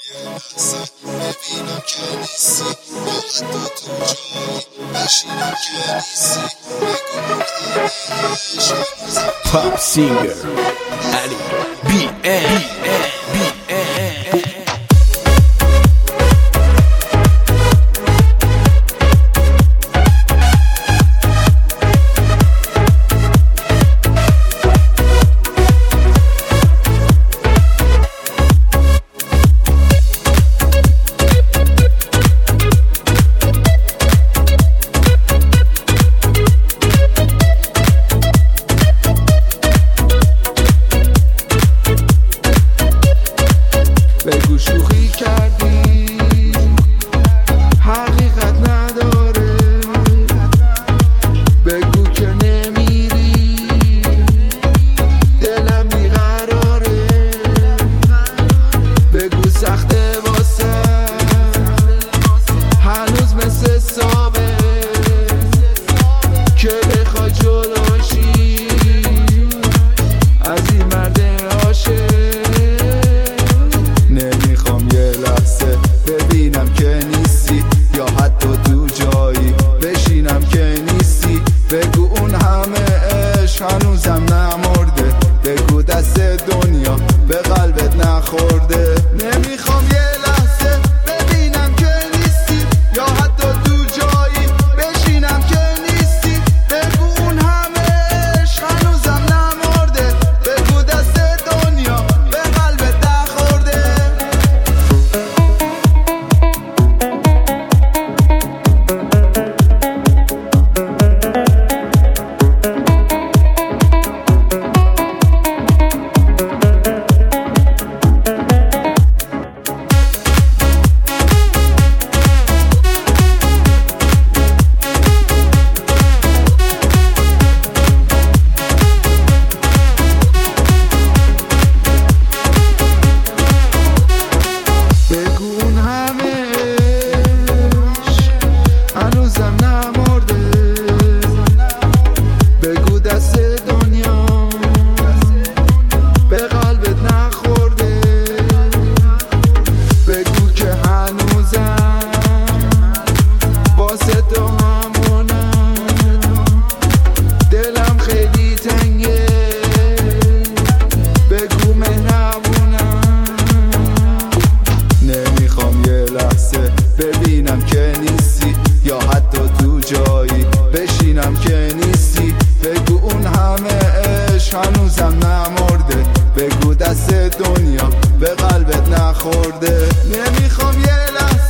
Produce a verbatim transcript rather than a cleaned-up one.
ببینم که نیستی یا حتی تو جایی بشینم که نیستی بگو مختمش پاپ سینگر علی بی ام بگو شوخی کردی حقیقت نداره، بگو که نمیری دلم بیقراره، بگو سخته واسه هنوز مثل صابه که بخوای جلوشی از این مرد عاشق. نمیخوام یه لحظه ببینم که نیستی یا حتی تو جایی بشینم که نیستی، بگو اون همه عشق هنوزم نمرده، بگو دست دنیا به قلبت نخورده. نمیخوام یه لحظه ببینم که نیستی یا حتی تو جایی بشینم که نیستی، بگو اون همه عشق هنوزم نمرده، بگو دست دنیا به قلبت نخورده. هنوزم نمرده، بگو دست دنیا به قلبت نخورده، بگو که هنوزم واسه تو همونم، دلم خیلی تنگه، بگو مهربونم. نمیخوام یه لحظه ببینم که نیستی یا حتی تو جایی بشینم که نیستی، بگو اون همه عشق هنوزم نمرده، بگو دست دنیا به قلبت نخورده. نمیخوام یه لحظه